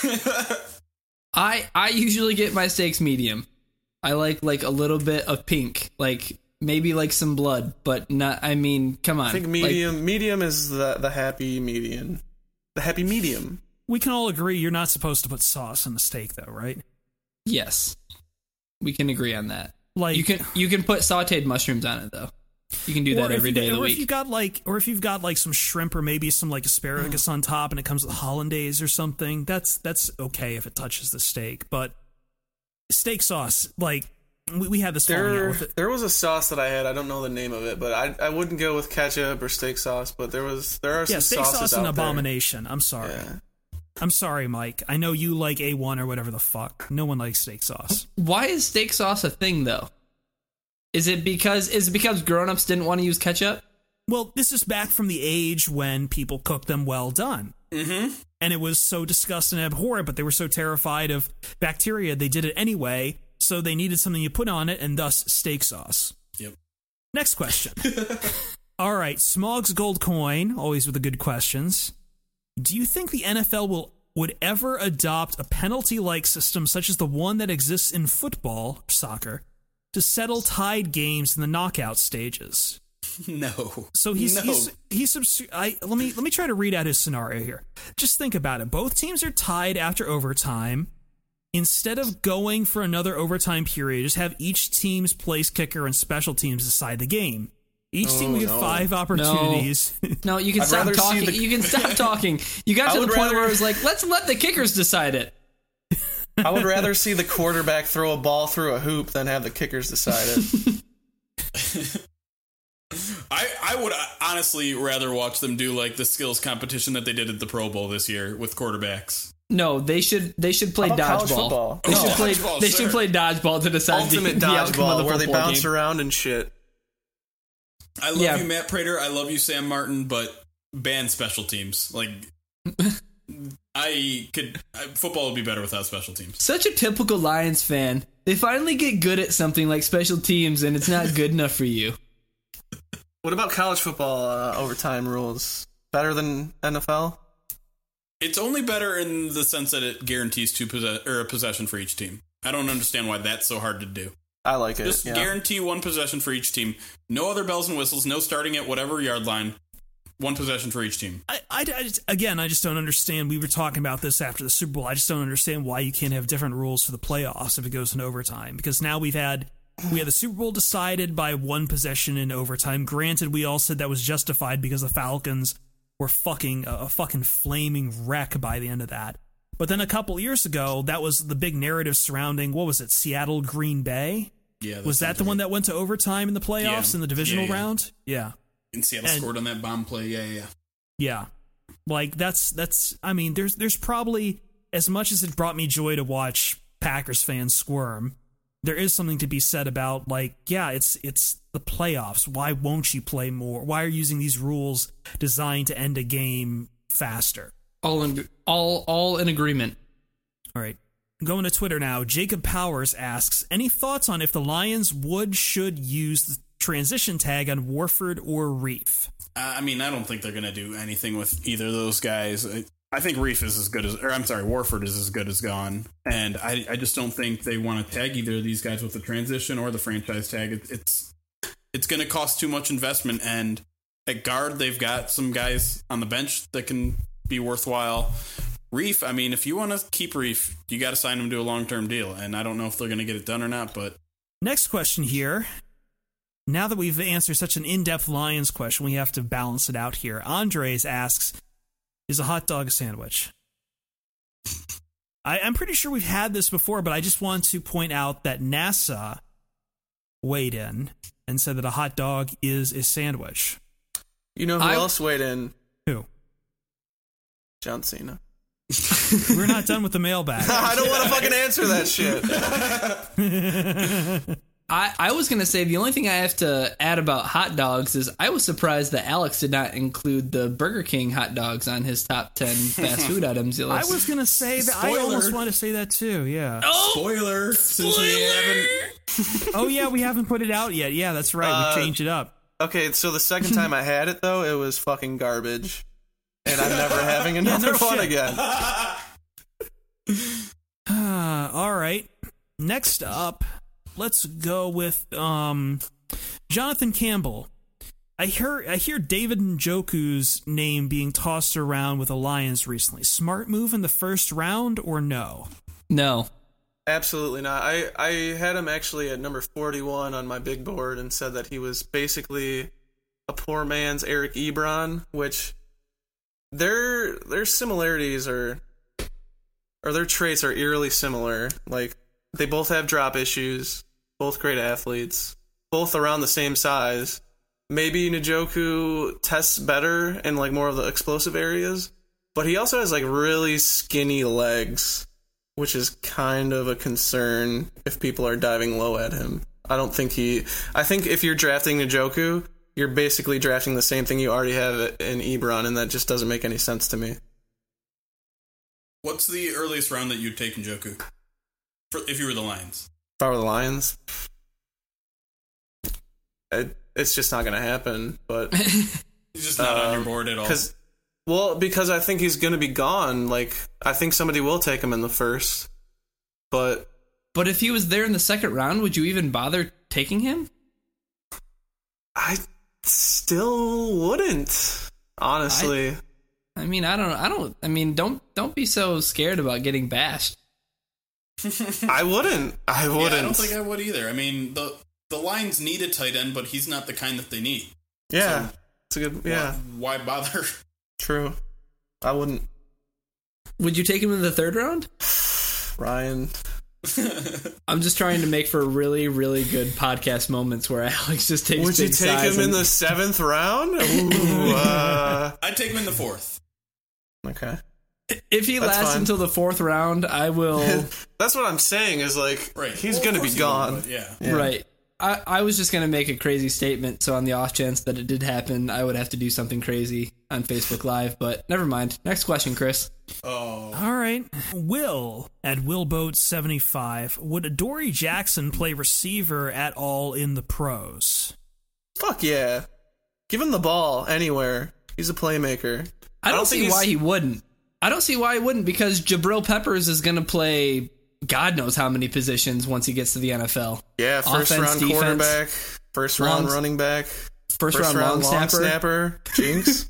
I usually get my steaks medium. I like a little bit of pink, like maybe like some blood, but not. I mean, come on. I think medium is the happy median. The happy medium. We can all agree you're not supposed to put sauce on the steak, though, right? Yes, we can agree on that. Like you can put sautéed mushrooms on it though. You can do that every day of the week. If you've got like some shrimp or maybe some like asparagus on top and it comes with hollandaise or something, that's okay if it touches the steak. But steak sauce, like we had this falling out with it. There was a sauce that I had. I don't know the name of it, but I wouldn't go with ketchup or steak sauce. But there are some sauces steak sauce is an out abomination. I'm sorry. Yeah. I'm sorry, Mike. I know you like A1 or whatever the fuck. No one likes steak sauce. Why is steak sauce a thing though? Is it because grown-ups didn't want to use ketchup? Well, this is back from the age when people cooked them well done. Mm-hmm. And it was so disgusting and abhorrent, but they were so terrified of bacteria, they did it anyway, so they needed something you put on it, and thus steak sauce. Yep. Next question. All right, Smog's Gold Coin, always with the good questions. Do you think the NFL would ever adopt a penalty-like system such as the one that exists in football, soccer, to settle tied games in the knockout stages? No. So let me try to read out his scenario here. Just think about it. Both teams are tied after overtime. Instead of going for another overtime period, just have each team's place kicker and special teams decide the game. Each team will get 5 opportunities. No, you can stop talking. You can stop talking. You got to the point where it was like, let's let the kickers decide it. I would rather see the quarterback throw a ball through a hoop than have the kickers decide it. I would honestly rather watch them do like the skills competition that they did at the Pro Bowl this year with quarterbacks. No, they should play How about college dodgeball. football? They should play dodgeball to decide Ultimate the outcome of the dodgeball where they football bounce game. around and shit. I love you, Matt Prater. I love you, Sam Martin, but ban special teams. Like, football would be better without special teams. Such a typical Lions fan. They finally get good at something like special teams, and it's not good enough for you. What about college football overtime rules? Better than NFL? It's only better in the sense that it guarantees a possession for each team. I don't understand why that's so hard to do. I like it. Just guarantee one possession for each team. No other bells and whistles. No starting at whatever yard line. One possession for each team. I just don't understand. We were talking about this after the Super Bowl. I just don't understand why you can't have different rules for the playoffs if it goes in overtime. Because now we had the Super Bowl decided by one possession in overtime. Granted, we all said that was justified because the Falcons were a fucking flaming wreck by the end of that. But then a couple years ago, that was the big narrative surrounding, what was it, Seattle, Green Bay? Yeah. Was that the one that went to overtime in the playoffs in the divisional round? Yeah. And Seattle scored on that bomb play. Yeah. Like, that's I mean, there's probably, as much as it brought me joy to watch Packers fans squirm, there is something to be said about, like, yeah, it's the playoffs. Why won't you play more? Why are you using these rules designed to end a game faster? All in agreement. All right. Going to Twitter now. Jacob Powers asks, any thoughts on if the Lions should use the transition tag on Warford or Reef? I mean, I don't think they're going to do anything with either of those guys. I think Warford is as good as gone. And I just don't think they want to tag either of these guys with the transition or the franchise tag. It's going to cost too much investment. And at guard, they've got some guys on the bench that can be worthwhile. Reef, I mean, if you want to keep Reef, you got to sign him to a long-term deal. And I don't know if they're going to get it done or not, but... Next question here. Now that we've answered such an in-depth Lions question, we have to balance it out here. Andres asks, is a hot dog a sandwich? I'm pretty sure we've had this before, but I just want to point out that NASA weighed in and said that a hot dog is a sandwich. You know who else weighed in? Who? John Cena. We're not done with the mailbag. I don't want to fucking answer that shit. I was going to say the only thing I have to add about hot dogs is I was surprised that Alex did not include the Burger King hot dogs on his top 10 fast food items. I was going to say that. Spoiler. I almost want to say that too, yeah. Oh, spoiler! Since we haven't... Oh, yeah, we haven't put it out yet. Yeah, that's right. We changed it up. Okay, so the second time I had it, though, it was fucking garbage. And I'm never having another one again. All right. Next up, let's go with Jonathan Campbell. I hear David Njoku's name being tossed around with the Lions recently. Smart move in the first round or no? No. Absolutely not. I had him actually at number 41 on my big board and said that he was basically a poor man's Eric Ebron, which their similarities or their traits are eerily similar. Like, they both have drop issues, both great athletes, both around the same size. Maybe Njoku tests better in like more of the explosive areas, but he also has like really skinny legs, which is kind of a concern if people are diving low at him. I think if you're drafting Njoku, you're basically drafting the same thing you already have in Ebron, and that just doesn't make any sense to me. What's the earliest round that you'd take Njoku? If you were the Lions? If I were the Lions, it's just not going to happen. But he's just not on your board at all. Because I think he's going to be gone. Like, I think somebody will take him in the first. But if he was there in the second round, would you even bother taking him? I still wouldn't, honestly. I mean, don't be so scared about getting bashed. I wouldn't. Yeah, I don't think I would either. I mean, the Lions need a tight end, but he's not the kind that they need. Yeah. So, it's a good, yeah. Why bother? True. I wouldn't. Would you take him in the third round? Ryan. I'm just trying to make for really, really good podcast moments where Alex just takes Would you take him in the seventh round? Ooh, I'd take him in the fourth. Okay. If he That's lasts fine. until the 4th round, I will. That's what I'm saying is like, Right. he's Well, going of to be course he will, gone. but yeah. Yeah. Right. I was just going to make a crazy statement, so on the off chance that it did happen, I would have to do something crazy on Facebook Live, but never mind. Next question, Chris. Oh. All right. Will at Willboat75. Would Adoree Jackson play receiver at all in the pros? Fuck yeah. Give him the ball anywhere. He's a playmaker. I don't see why he wouldn't. I don't see why he wouldn't, because Jabril Peppers is going to play God knows how many positions once he gets to the NFL. Yeah, first Offense, round defense, quarterback, first round running back, first round long snapper. Jinx.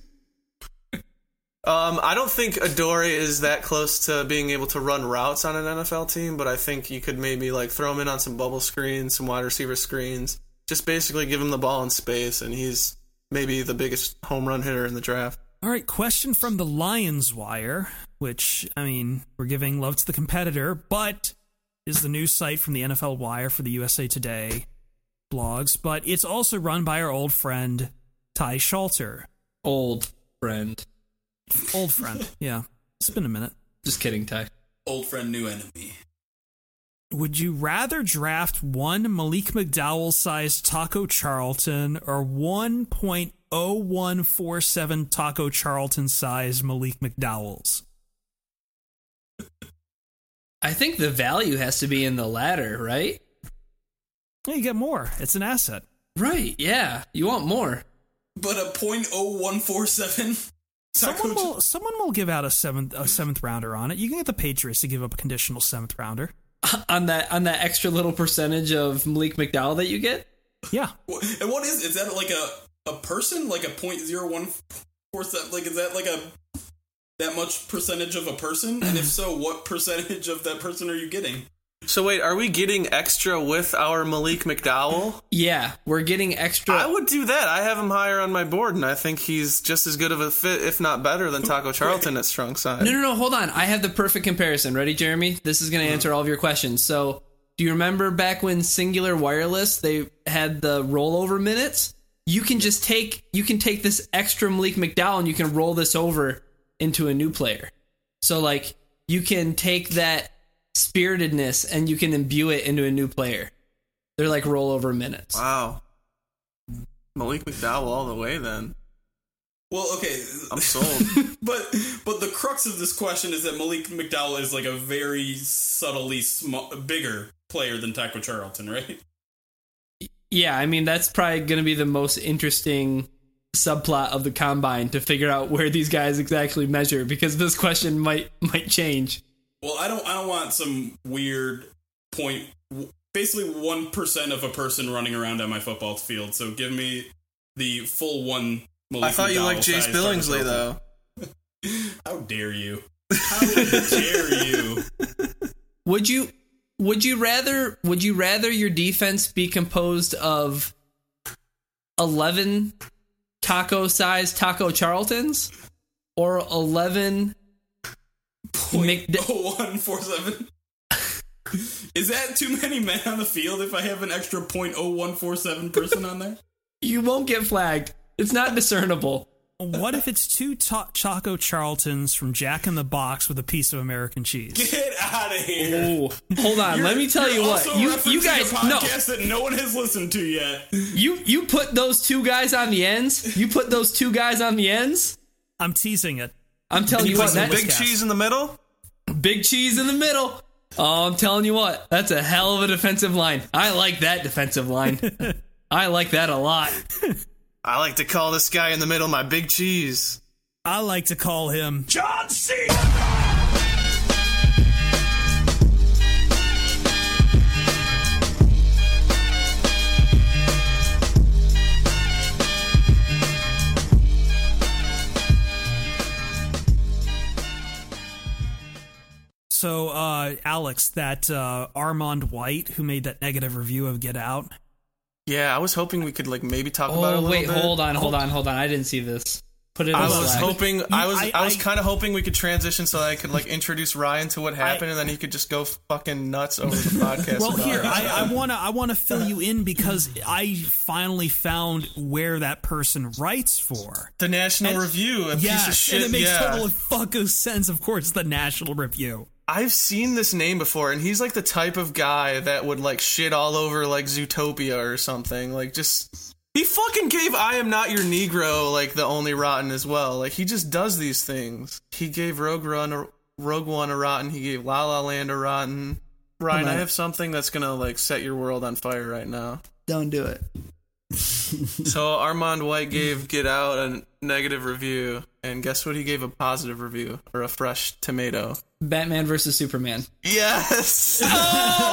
I don't think Adoree is that close to being able to run routes on an NFL team, but I think you could maybe like throw him in on some bubble screens, some wide receiver screens. Just basically give him the ball in space, and he's maybe the biggest home run hitter in the draft. All right, question from the Lions Wire, which, I mean, we're giving love to the competitor, but is the news site from the NFL Wire for the USA Today blogs, but it's also run by our old friend, Ty Schalter. Old friend. Old friend, yeah. It's been a minute. Just kidding, Ty. Old friend, new enemy. Would you rather draft one Malik McDowell-sized Taco Charlton or 1.0147 Taco Charlton-sized Malik McDowells? I think the value has to be in the latter, right? Yeah, you get more. It's an asset. Right, yeah. You want more. But a .0147? Someone will give out a seventh rounder on it. You can get the Patriots to give up a conditional 7th rounder. On that extra little percentage of Malik McDowell that you get? Yeah. And what is that like a person? Like a .0147? Like, is that like that much percentage of a person? And if so, what percentage of that person are you getting? So wait, are we getting extra with our Malik McDowell? Yeah, we're getting extra. I would do that. I have him higher on my board, and I think he's just as good of a fit, if not better, than Taco Charlton at strong side. No, hold on. I have the perfect comparison. Ready, Jeremy? This is going to answer all of your questions. So, do you remember back when Singular Wireless, they had the rollover minutes? You can take this extra Malik McDowell and you can roll this over into a new player. So, like, you can take that spiritedness and you can imbue it into a new player. They're like rollover minutes. Wow. Malik McDowell all the way then. Well, okay. I'm sold. but the crux of this question is that Malik McDowell is like a very subtly bigger player than Taco Charlton, right? Yeah, I mean, that's probably going to be the most interesting subplot of the combine to figure out where these guys exactly measure, because this question might change. Well, I don't want some weird point. Basically, 1% of a person running around on my football field. So give me the full one. Malik I thought you liked Jace Billingsley, though. How dare you? How dare you? Would you rather your defense be composed of 11 taco-sized Taco Charltons or 11 .0147? Is that too many men on the field if I have an extra .0147 person on there? You won't get flagged. It's not discernible. What if it's 2 Taco Charltons from Jack in the Box with a piece of American cheese? Get out of here! Ooh, hold on, let me tell you what. You guys a podcast that no one has listened to yet. You put those 2 guys on the ends. I'm teasing it. I'm telling you what. That big cheese in the middle. Big cheese in the middle. Oh, I'm telling you what. That's a hell of a defensive line. I like that defensive line. I like that a lot. I like to call this guy in the middle my big cheese. I like to call him John Cena. So, Alex, that Armand White who made that negative review of Get Out. Yeah, I was hoping we could like maybe talk about it a little wait, bit. hold on. I didn't see this. Put it. I on was Slack. hoping. I was I- kind of hoping we could transition so that I could like introduce Ryan to what happened, and then he could just go fucking nuts over the podcast. Well, about here it. I want to fill you in because I finally found where that person writes for. The National Review, a piece of shit. And it makes yeah. total fucking sense. Of course, the National Review. I've seen this name before, and he's like the type of guy that would like shit all over like Zootopia or something. Like, just he fucking gave "I Am Not Your Negro" like the only rotten as well. Like, he just does these things. He gave Rogue One a rotten. He gave La La Land a rotten. Ryan, I have something that's gonna like set your world on fire right now. Don't do it. So Armand White gave Get Out a negative review, and guess what? He gave a positive review, or a fresh tomato. Batman versus Superman. Yes.